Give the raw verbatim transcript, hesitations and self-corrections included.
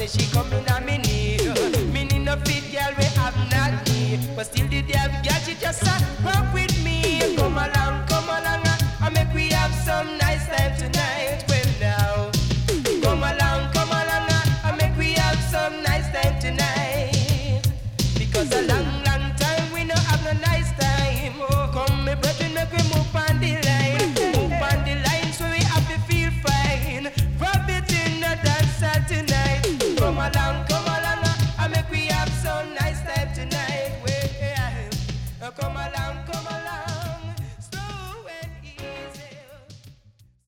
say she coming on me need. Me need no fit girl we have not need. But still the damn girl she just sat walk with me. Come along, come along, I make we have some nice time tonight. Well now, come along, come along, I make we have some nice time tonight. Because a long, long time we no have no nice time. Oh, come me brethren, make we move on the line. Move on the line so we have to feel fine. Rub it in the dance tonight. Come along.